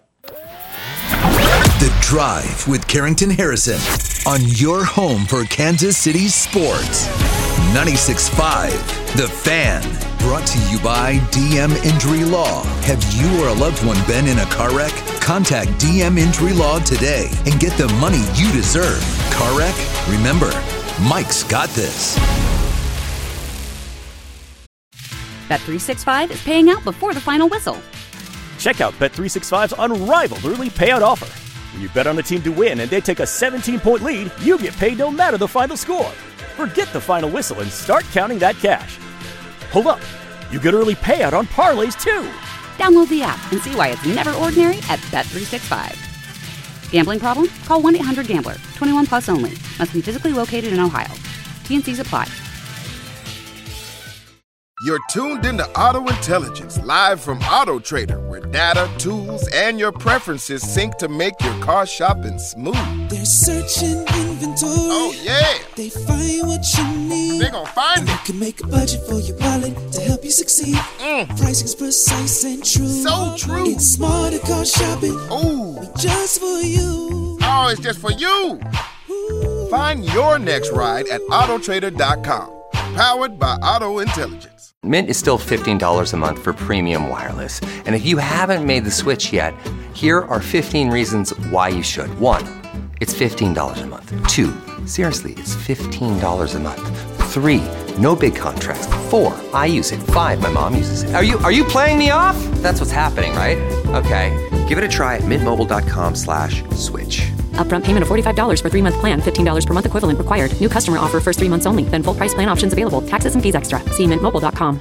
The Drive with Carrington Harrison on your home for Kansas City sports. 96.5 The Fan. Brought to you by DM Injury Law. Have you or a loved one been in a car wreck? Contact DM Injury Law today and get the money you deserve. Car wreck? Remember, Mike's got this. Bet365 is paying out before the final whistle. Check out Bet365's unrivaled early payout offer. When you bet on a team to win and they take a 17-point lead, you get paid no matter the final score. Forget the final whistle and start counting that cash. Hold up. You get early payout on parlays, too. Download the app and see why it's never ordinary at Bet365. Gambling problem? Call 1-800-GAMBLER. 21 plus only. Must be physically located in Ohio. T&Cs apply. You're tuned into Auto Intelligence, live from Auto Trader, where data, tools, and your preferences sync to make your car shopping smooth. They're searching inventory. Oh, yeah. They find what you need. They gon' find it. You can make a budget for your wallet to help you succeed. Pricing's precise and true. So true. It's smarter car shopping. Ooh. Just for you. Oh, it's just for you. Ooh. Find your next ride at autotrader.com. Powered by Auto Intelligence. Mint is still $15 a month for premium wireless. And if you haven't made the switch yet, here are 15 reasons why you should. 1, it's $15 a month. 2, seriously, it's $15 a month. 3, no big contracts. 4, I use it. 5, my mom uses it. Are you playing me off? That's what's happening, right? Okay, give it a try at mintmobile.com/switch. Upfront payment of $45 for 3-month plan, $15 per month equivalent required. New customer offer first 3 months only. Then full price plan options available. Taxes and fees extra. See mintmobile.com.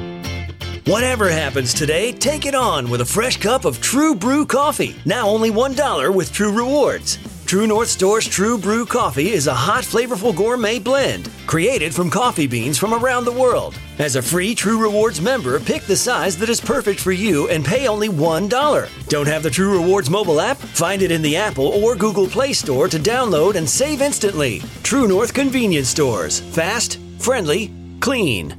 Whatever happens today, take it on with a fresh cup of True Brew coffee. Now only $1 with True Rewards. True North Store's True Brew coffee is a hot, flavorful gourmet blend created from coffee beans from around the world. As a free True Rewards member, pick the size that is perfect for you and pay only $1. Don't have the True Rewards mobile app? Find it in the Apple or Google Play Store to download and save instantly. True North Convenience Stores. Fast, friendly, clean.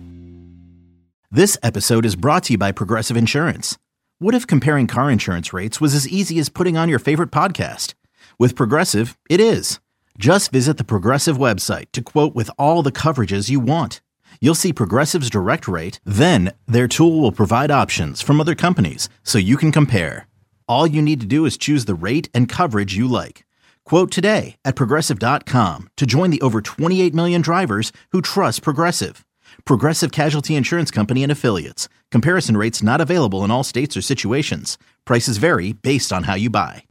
This episode is brought to you by Progressive Insurance. What if comparing car insurance rates was as easy as putting on your favorite podcast? With Progressive, it is. Just visit the Progressive website to quote with all the coverages you want. You'll see Progressive's direct rate, then their tool will provide options from other companies so you can compare. All you need to do is choose the rate and coverage you like. Quote today at Progressive.com to join the over 28 million drivers who trust Progressive. Progressive Casualty Insurance Company and Affiliates. Comparison rates not available in all states or situations. Prices vary based on how you buy.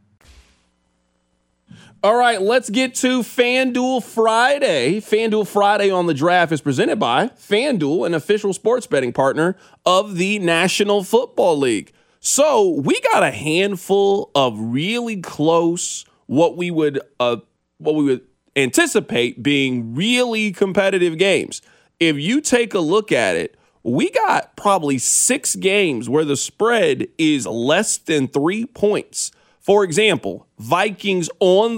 All right, let's get to FanDuel Friday. FanDuel Friday on the Draft is presented by FanDuel, an official sports betting partner of the National Football League. So we got a handful of really close, what we would anticipate being really competitive games. If you take a look at it, we got probably 6 games where the spread is less than 3 points. For example, Eagles on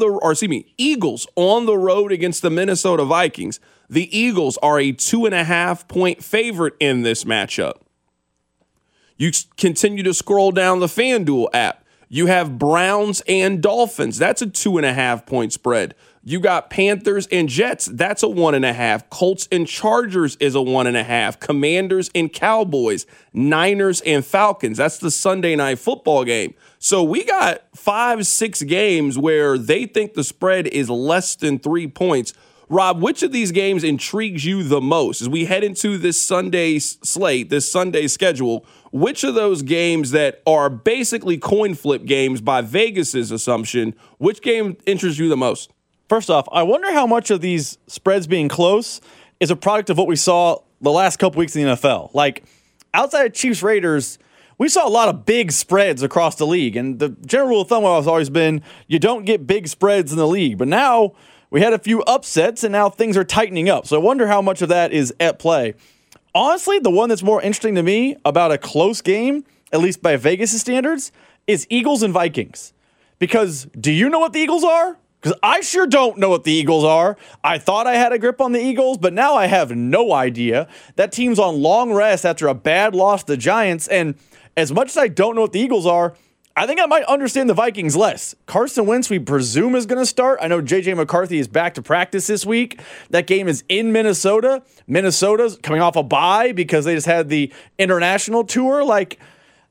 the road against the Minnesota Vikings. The Eagles are a 2.5-point favorite in this matchup. You continue to scroll down the FanDuel app. You have Browns and Dolphins. That's a 2.5-point spread. You got Panthers and Jets. That's a 1.5. Colts and Chargers is a 1.5. Commanders and Cowboys. Niners and Falcons. That's the Sunday night football game. So we got 5-6 games where they think the spread is less than 3 points. Rob, which of these games intrigues you the most? As we head into this Sunday slate, this Sunday schedule, which of those games that are basically coin flip games by Vegas's assumption, which game interests you the most? First off, I wonder how much of these spreads being close is a product of what we saw the last couple weeks in the NFL. Like, outside of Chiefs-Raiders, we saw a lot of big spreads across the league. And the general rule of thumb has always been you don't get big spreads in the league. But now we had a few upsets, and now things are tightening up. So I wonder how much of that is at play. Honestly, the one that's more interesting to me about a close game, at least by Vegas' standards, is Eagles and Vikings. Because do you know what the Eagles are? Because I sure don't know what the Eagles are. I thought I had a grip on the Eagles, but now I have no idea. That team's on long rest after a bad loss to the Giants, and as much as I don't know what the Eagles are, I think I might understand the Vikings less. Carson Wentz, we presume, is going to start. I know J.J. McCarthy is back to practice this week. That game is in Minnesota. Minnesota's coming off a bye because they just had the international tour. Like,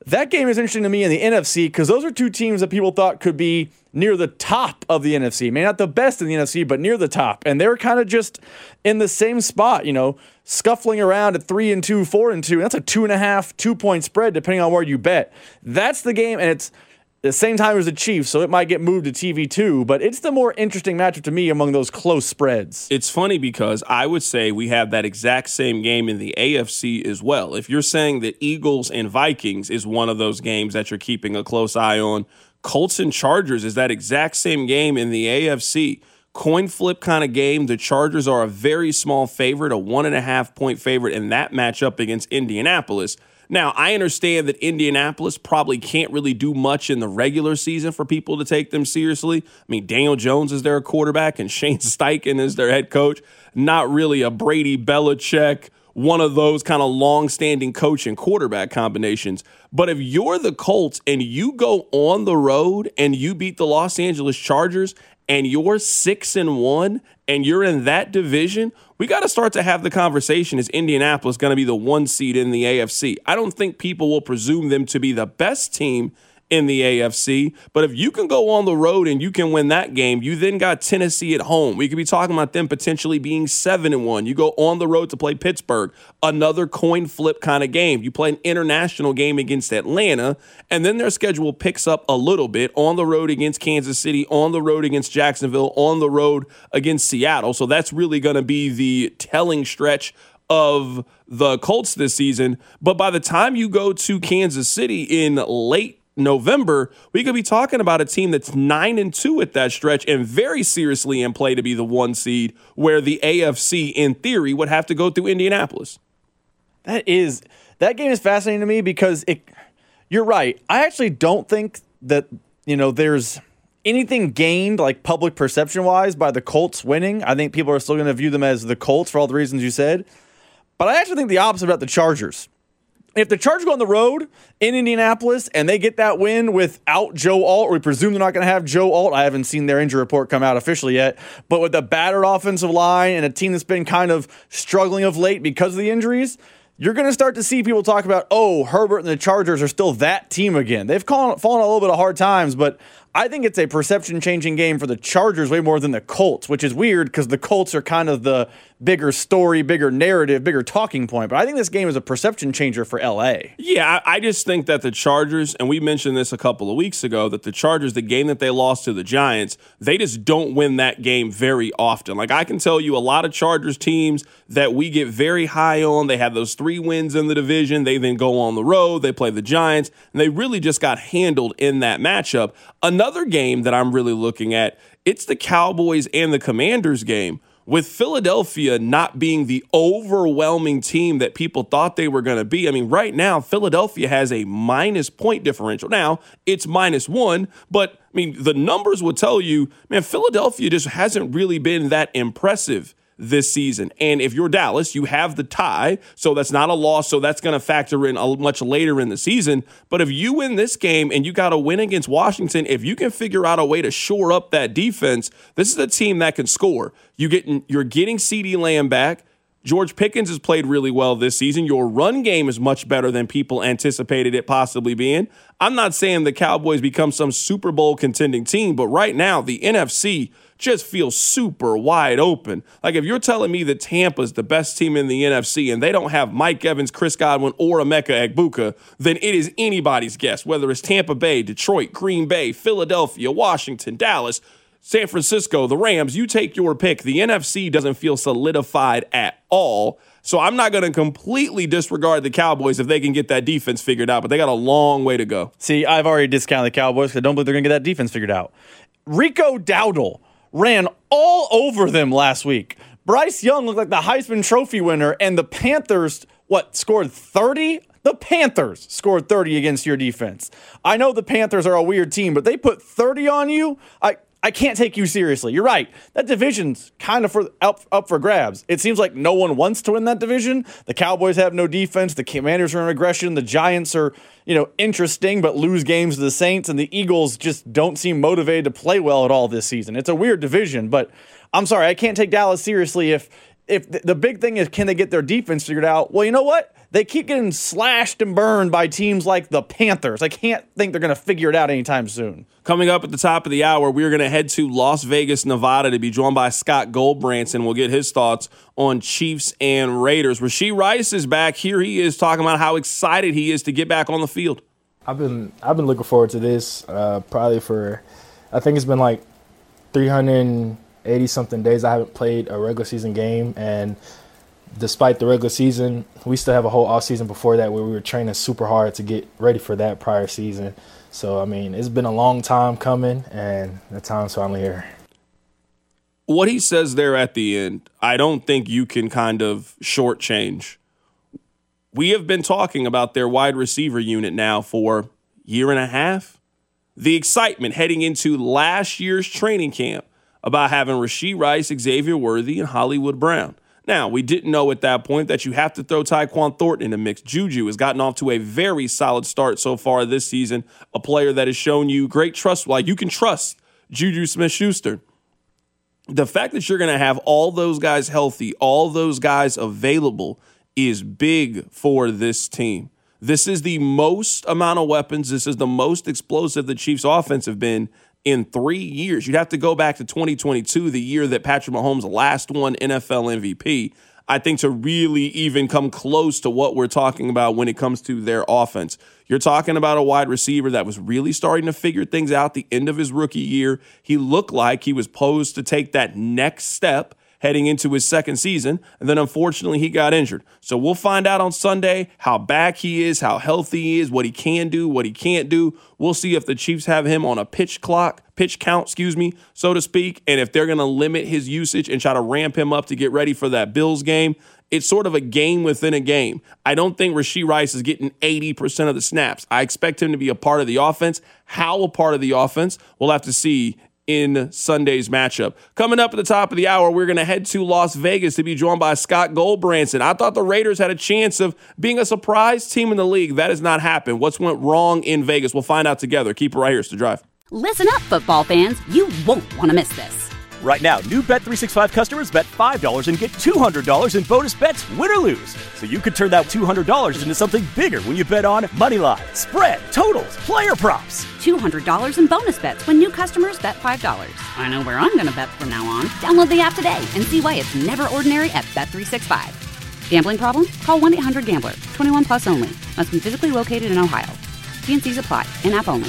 That game is interesting to me in the NFC because those are two teams that people thought could be near the top of the NFC. Maybe not the best in the NFC, but near the top. And they're kind of just in the same spot, scuffling around at 3-2, 4-2. That's a 2.5, 2-point spread depending on where you bet. That's the game, and it's the same time as the Chiefs, so it might get moved to TV2, but it's the more interesting matchup to me among those close spreads. It's funny because I would say we have that exact same game in the AFC as well. If you're saying that Eagles and Vikings is one of those games that you're keeping a close eye on, Colts and Chargers is that exact same game in the AFC. Coin flip kind of game. The Chargers are a very small favorite, a 1.5-point favorite in that matchup against Indianapolis. Now, I understand that Indianapolis probably can't really do much in the regular season for people to take them seriously. I mean, Daniel Jones is their quarterback and Shane Steichen is their head coach. Not really a Brady Belichick, one of those kind of long-standing coach and quarterback combinations. But if you're the Colts and you go on the road and you beat the Los Angeles Chargers and you're 6-1 and you're in that division, we got to start to have the conversation, is Indianapolis going to be the 1 seed in the AFC? I don't think people will presume them to be the best team in the AFC, but if you can go on the road and you can win that game, you then got Tennessee at home. We could be talking about them potentially being 7-1. You go on the road to play Pittsburgh, another coin flip kind of game. You play an international game against Atlanta, and then their schedule picks up a little bit on the road against Kansas City, on the road against Jacksonville, on the road against Seattle. So that's really going to be the telling stretch of the Colts this season. But by the time you go to Kansas City in late November, we could be talking about a team that's 9-2 at that stretch and very seriously in play to be the 1 seed, where the AFC, in theory, would have to go through Indianapolis. That game is fascinating to me because you're right. I actually don't think that, there's anything gained, like public perception-wise, by the Colts winning. I think people are still going to view them as the Colts for all the reasons you said. But I actually think the opposite about the Chargers. If the Chargers go on the road in Indianapolis and they get that win without Joe Alt, or we presume they're not going to have Joe Alt, I haven't seen their injury report come out officially yet, but with a battered offensive line and a team that's been kind of struggling of late because of the injuries, you're going to start to see people talk about, Herbert and the Chargers are still that team again. They've fallen a little bit of hard times, but I think it's a perception-changing game for the Chargers way more than the Colts, which is weird because the Colts are kind of the bigger story, bigger narrative, bigger talking point. But I think this game is a perception changer for L.A. Yeah, I just think that the Chargers, and we mentioned this a couple of weeks ago, that the Chargers, the game that they lost to the Giants, they just don't win that game very often. Like, I can tell you a lot of Chargers teams that we get very high on. They have those 3 wins in the division. They then go on the road. They play the Giants, and they really just got handled in that matchup. Another game that I'm really looking at, it's the Cowboys and the Commanders game. With Philadelphia not being the overwhelming team that people thought they were going to be. I mean, right now, Philadelphia has a minus point differential. Now, it's -1, but, I mean, the numbers will tell you, man, Philadelphia just hasn't really been that impressive this season. And if you're Dallas, you have the tie, so that's not a loss, so that's going to factor in much later in the season. But if you win this game and you got to win against Washington, if you can figure out a way to shore up that defense, this is a team that can score. You're getting CeeDee Lamb back. George Pickens has played really well this season. Your run game is much better than people anticipated it possibly being. I'm not saying the Cowboys become some Super Bowl contending team, but right now the NFC just feels super wide open. Like, if you're telling me that Tampa's the best team in the NFC and they don't have Mike Evans, Chris Godwin, or Emeka Egbuka, then it is anybody's guess, whether it's Tampa Bay, Detroit, Green Bay, Philadelphia, Washington, Dallas, San Francisco, the Rams, you take your pick. The NFC doesn't feel solidified at all. So I'm not going to completely disregard the Cowboys if they can get that defense figured out, but they got a long way to go. See, I've already discounted the Cowboys because I don't believe they're going to get that defense figured out. Rico Dowdle ran all over them last week. Bryce Young looked like the Heisman Trophy winner, and the Panthers, scored 30? The Panthers scored 30 against your defense. I know the Panthers are a weird team, but they put 30 on you? I can't take you seriously. You're right. That division's kind of up for grabs. It seems like no one wants to win that division. The Cowboys have no defense. The Commanders are in regression. The Giants are, interesting, but lose games to the Saints. And the Eagles just don't seem motivated to play well at all this season. It's a weird division, but I'm sorry. I can't take Dallas seriously if if the big thing is, can they get their defense figured out? Well, you know what? They keep getting slashed and burned by teams like the Panthers. I can't think they're going to figure it out anytime soon. Coming up at the top of the hour, we're going to head to Las Vegas, Nevada to be joined by Scott Goldbranson. We'll get his thoughts on Chiefs and Raiders. Rashee Rice is back. Here he is talking about how excited he is to get back on the field. I've been looking forward to this probably for, I think it's been like 380-something days I haven't played a regular season game, and despite the regular season, we still have a whole off season before that where we were training super hard to get ready for that prior season. So, I mean, it's been a long time coming, and the time's finally here. What he says there at the end, I don't think you can kind of shortchange. We have been talking about their wide receiver unit now for a year and a half. The excitement heading into last year's training camp about having Rashee Rice, Xavier Worthy, and Hollywood Brown. Now, we didn't know at that point that you have to throw Tyquan Thornton in the mix. Juju has gotten off to a very solid start so far this season, a player that has shown you great trust. Like, you can trust Juju Smith-Schuster. The fact that you're going to have all those guys healthy, all those guys available, is big for this team. This is the most amount of weapons. This is the most explosive the Chiefs' offense have been in 3 years. You'd have to go back to 2022, the year that Patrick Mahomes last won NFL MVP, I think, to really even come close to what we're talking about when it comes to their offense. You're talking about a wide receiver that was really starting to figure things out the end of his rookie year. He looked like he was posed to take that next step heading into his second season, and then unfortunately he got injured. So we'll find out on Sunday how back he is, how healthy he is, what he can do, what he can't do. We'll see if the Chiefs have him on a pitch count, so to speak, and if they're going to limit his usage and try to ramp him up to get ready for that Bills game. It's sort of a game within a game. I don't think Rashee Rice is getting 80% of the snaps. I expect him to be a part of the offense. How a part of the offense, we'll have to see in Sunday's matchup. Coming up at the top of the hour, we're going to head to Las Vegas to be joined by Scott Goldbranson. I thought the Raiders had a chance of being a surprise team in the league. That has not happened. What's went wrong in Vegas? We'll find out together. Keep it right here. It's The Drive. Listen up, football fans. You won't want to miss this. Right now, new Bet365 customers bet $5 and get $200 in bonus bets, win or lose. So you could turn that $200 into something bigger when you bet on money line, spread, totals, player props. $200 in bonus bets when new customers bet $5. I know where I'm going to bet from now on. Download the app today and see why it's never ordinary at Bet365. Gambling problem? Call 1-800-GAMBLER. 21 plus only. Must be physically located in Ohio. T&Cs apply. In-app only.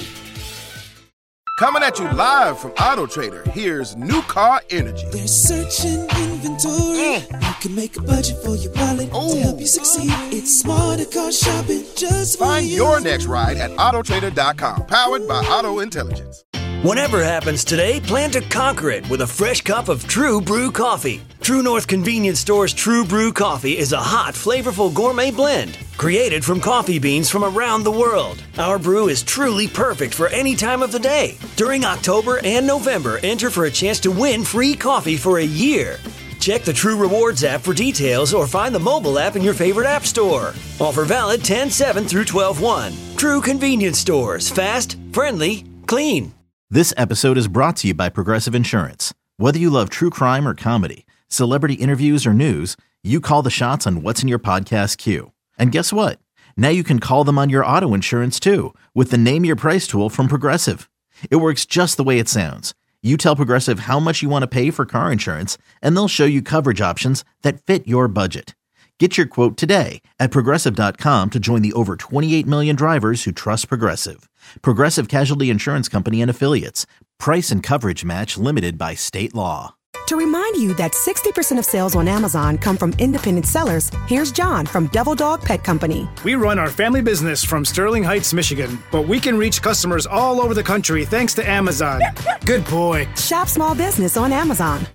Coming at you live from Auto Trader, here's New Car Energy. They're searching inventory. You can make a budget for your wallet to help you succeed. It's smarter car shopping just for Find you. your next ride at autotrader.com, powered by Auto Intelligence. Whatever happens today, plan to conquer it with a fresh cup of True Brew coffee. True North Convenience Store's True Brew coffee is a hot, flavorful gourmet blend created from coffee beans from around the world. Our brew is truly perfect for any time of the day. During October and November, enter for a chance to win free coffee for a year. Check the True Rewards app for details or find the mobile app in your favorite app store. Offer valid 10/7 through 12/1. True Convenience Stores. Fast, friendly, clean. This episode is brought to you by Progressive Insurance. Whether you love true crime or comedy, celebrity interviews or news, you call the shots on what's in your podcast queue. And guess what? Now you can call them on your auto insurance too with the Name Your Price tool from Progressive. It works just the way it sounds. You tell Progressive how much you want to pay for car insurance, and they'll show you coverage options that fit your budget. Get your quote today at Progressive.com to join the over 28 million drivers who trust Progressive. Progressive Casualty Insurance Company and Affiliates. Price and coverage match limited by state law. To remind you that 60% of sales on Amazon come from independent sellers, here's John from Devil Dog Pet Company. We run our family business from Sterling Heights, Michigan, but we can reach customers all over the country thanks to Amazon. Good boy. Shop small business on Amazon.